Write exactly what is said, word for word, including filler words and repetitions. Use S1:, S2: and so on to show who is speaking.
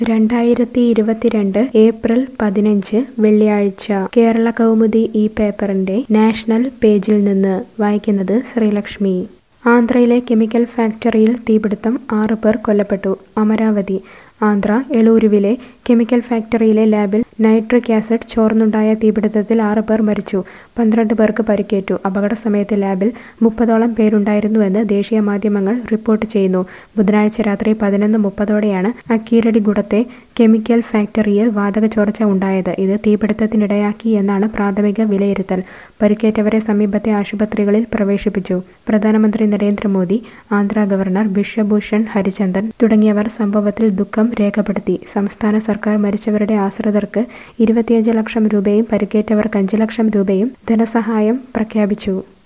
S1: രണ്ടായിരത്തി ഇരുപത്തിരണ്ട് ഏപ്രിൽ പതിനഞ്ച് വെള്ളിയാഴ്ച കേരള കൗമുദി ഈ പേപ്പറിന്റെ നാഷണൽ പേജിൽ നിന്ന് വായിക്കുന്നത് ശ്രീലക്ഷ്മി. ആന്ധ്രയിലെ കെമിക്കൽ ഫാക്ടറിയിൽ തീപിടുത്തം, ആറ് പേർ കൊല്ലപ്പെട്ടു. അമരാവതി. ആന്ധ്ര എളൂരുവിലെ കെമിക്കൽ ഫാക്ടറിയിലെ ലാബിൽ നൈട്രിക് ആസിഡ് ചോർന്നുണ്ടായ തീപിടുത്തത്തിൽ ആറ് പേർ മരിച്ചു. പന്ത്രണ്ട് പേർക്ക് പരിക്കേറ്റു. അപകട സമയത്ത് ലാബിൽ മുപ്പതോളം പേരുണ്ടായിരുന്നുവെന്ന് ദേശീയ മാധ്യമങ്ങൾ റിപ്പോർട്ട് ചെയ്യുന്നു. ബുധനാഴ്ച രാത്രി പതിനൊന്ന് മുപ്പതോടെയാണ് അക്കീരടിഗുഡത്തെ കെമിക്കൽ ഫാക്ടറിയിൽ വാതക ചോർച്ച ഉണ്ടായത്. ഇത് തീപിടുത്തത്തിനിടയാക്കി എന്നാണ് പ്രാഥമിക വിലയിരുത്തൽ. പരിക്കേറ്റവരെ സമീപത്തെ ആശുപത്രികളിൽ പ്രവേശിപ്പിച്ചു. പ്രധാനമന്ത്രി നരേന്ദ്രമോദി, ആന്ധ്ര ഗവർണർ ബിശ്വഭൂഷൺ ഹരിചന്ദൻ തുടങ്ങിയവർ സംഭവത്തിൽ ദുഃഖം രേഖപ്പെടുത്തി. സംസ്ഥാന സർക്കാർ മരിച്ചവരുടെ ആശ്രിതർക്ക് ഇരുപത്തിയഞ്ച് ലക്ഷം രൂപയും പരിക്കേറ്റവർക്ക് അഞ്ച് ലക്ഷം രൂപയും ധനസഹായം പ്രഖ്യാപിച്ചു.